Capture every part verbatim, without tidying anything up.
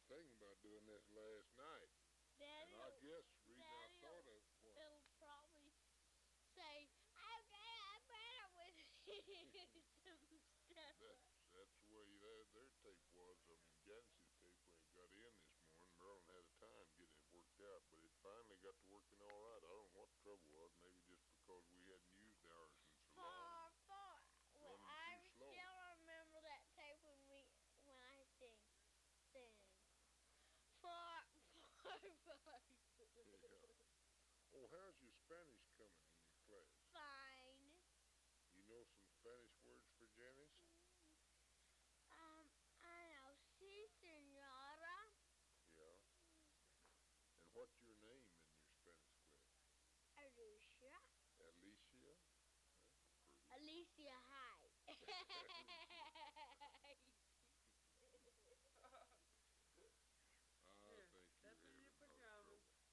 thinking about doing this last night. Daddy, And I guess the reason I Daddy, thought of what? it'll probably say, okay, I better with some stuff. That's that's the way that, their tape was. I mean, Janice's tape when it got in this morning, Marilyn had a time getting it worked out, but it finally got to working all right. I don't know what the trouble was. Maybe just because we hadn't used ours in so long. For, for, well, Running I too slow. still remember that tape when we, when I sing, sing. For, for, for. Yeah. Oh, how's your Spanish coming in your class? Fine. You know some Spanish words for Janice? Um, I know, si, senora. Yeah. And what's your name in your Spanish class? Alicia. Alicia? That's pretty. Alicia, hi. I Here, think that's you're in your having a lot of pajamas. trouble.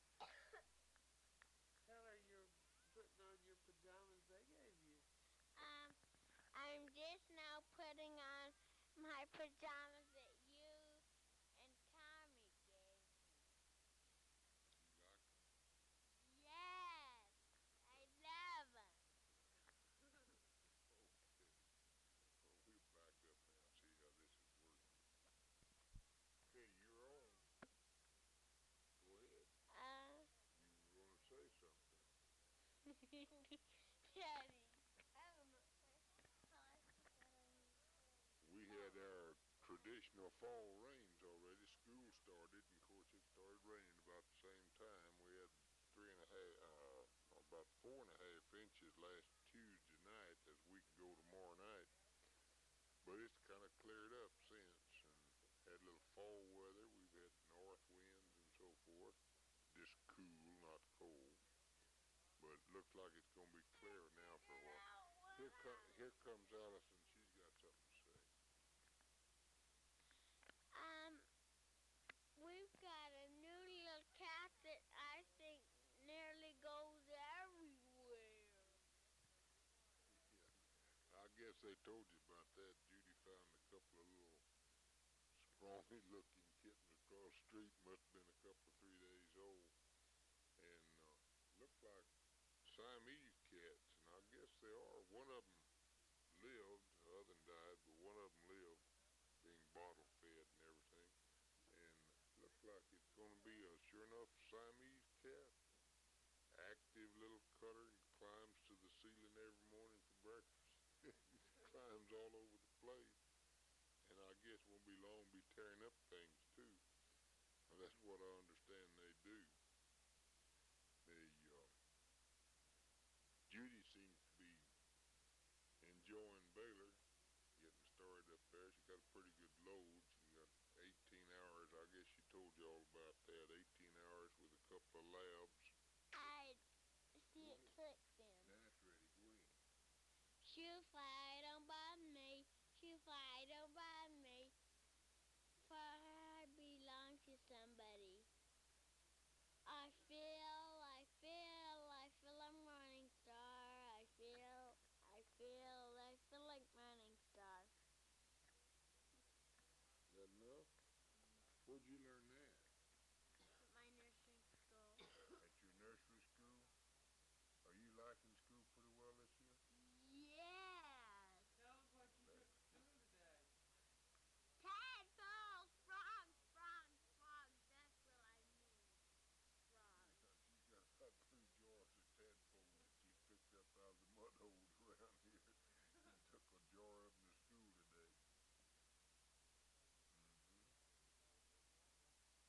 Tell her you're putting on your pajamas they gave you. um, I'm just now putting on my pajamas that you and Tommy gave me. You like them? Yes, I love them. Okay. Well, we'll back up now and see how this is working. Okay, you're on. Go ahead. Uh, You were going to say something. Daddy, I don't know. We had our traditional fall rains already. School started, and of course it started raining about the same time. We had three and a half, uh, about four and a half inches last Tuesday night, as we could go tomorrow night. But it's kind of cleared up since, and had a little fall weather. We've had north winds and so forth. Just cool, not cold. But it looks like it's going to be clear now for a while. Here, co- here comes Allison. She's got something to say. Um, we've got a new little cat that I think nearly goes everywhere. Yeah, I guess they told you about that. Judy found a couple of little scrawny looking kittens across the street. Must have been a couple of three days old. And uh, looked like Siamese cats. And I guess they are. One of them lived, the other one died, but one of them lived, being bottle fed and everything. And looks like it's going to be a sure enough Siamese cat. Active little cutter and climbs to the ceiling every morning for breakfast. Climbs all over the place. And I guess won't be long be tearing up things too. Well, that's what I understand they do. They, uh, Judy seems to be enjoying Baylor, getting started up there. She got a pretty good load. She got eighteen hours. I guess she told you all about that. eighteen hours with a couple of labs. I see it clicks in. Now it's ready. Go ahead. She'll fly, don't bother me. She'll fly, don't bother me. For I belong to somebody. I feel, I feel, I feel like morning star. I feel, I feel, I feel like morning star. Is that enough? Where'd you learn that? At my nursery school. At your nursery school? Are you liking school pretty well this year? Yes. Tell us what you took to school today. Tadpoles, frogs, frogs, frogs. That's what I mean. Frogs. Yeah, she's got about three jars of tadpoles that she picked up out of the mud holes around here. And took a jar of them to school today. Mm-hmm.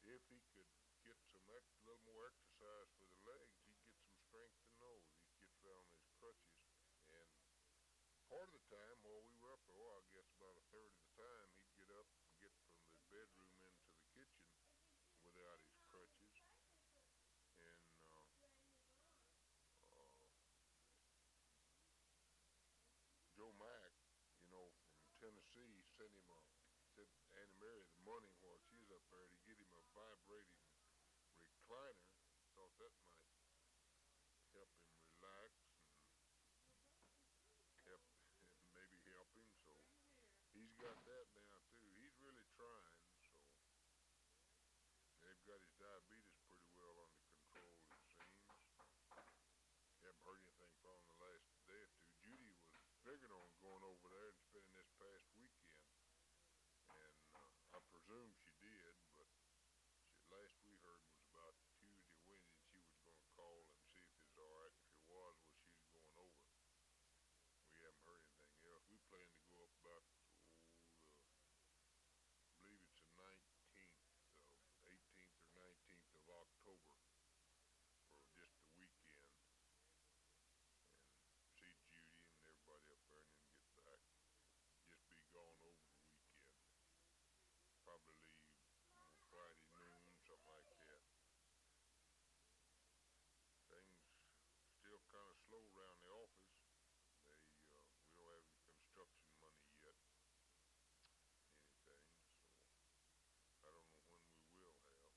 if he could get some ex- little more exercise for the legs, he'd get some strength in those. He'd get down on his crutches, and part of the time while we were up there, well, I guess about a third of the time, he'd get up and get from the bedroom into the kitchen without his crutches. And uh, uh, Joe Mack, you know, from Tennessee, sent him a said Annie Mary the money while she was up there to get him a vibrating recliner. Thought that might help him relax and help maybe help him. So he's got that now too. He's really trying. So they've got his diabetes pretty well under control, it seems. Haven't heard anything from him the last day or two. Judy was figuring on going over there and spending this past weekend, and uh, I presume she did, but she, last we heard was about Tuesday, Wednesday, and she was going to call and see if it was all right. If it was, well, she was going over. We haven't heard anything else. We plan to go up about, oh, the, I believe it's the nineteenth, of eighteenth or nineteenth of October for just the weekend and see Judy and everybody up there and then get back. Just be gone over the weekend. Probably leave on Friday noon, something like that. Things still kind of slow around the office. They uh, we don't have any construction money yet, anything. So I don't know when we will have.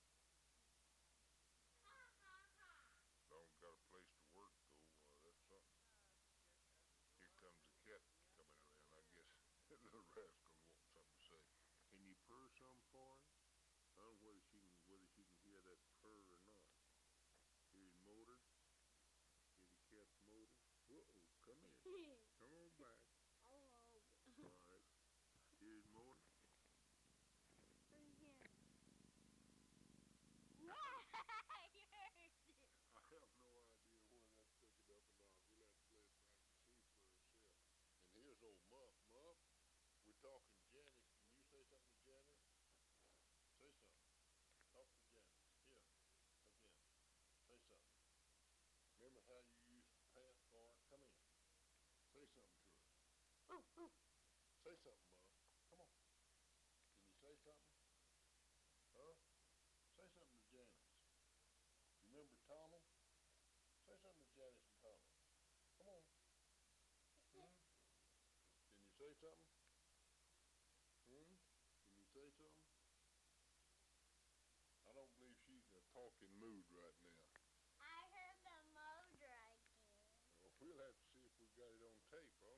Long got a place to work though. Uh, that's something. Here comes the cat coming around. I guess that little rascal wants something to say. Can you purr some for him? I don't know whether she can whether she can hear that purr or not. Hear his motor? Hear the cat's motor? Uh-oh, come here. Come on back. Oh. All right. Hear his motor? Right here. You heard it. I have no idea whether that took it up or not. We'll have to play it back and see for herself. And here's old Muff. Muff, we're talking Janice. Can you say something to Janice? Say something. Talk to Janice. Here, again. Say something. Remember how you used to pant for her? Come in. Say something to her. Say something, Muff. Come on. Can you say something? Huh? Say something to Janice. You remember Tommy? Say something to Janice and Tommy. Come on. Hmm? Can you say something? Hmm? Can you say something? I don't believe she's in a talking mood right now. I heard the motor again. Well, we'll have to see if we got it on tape, huh?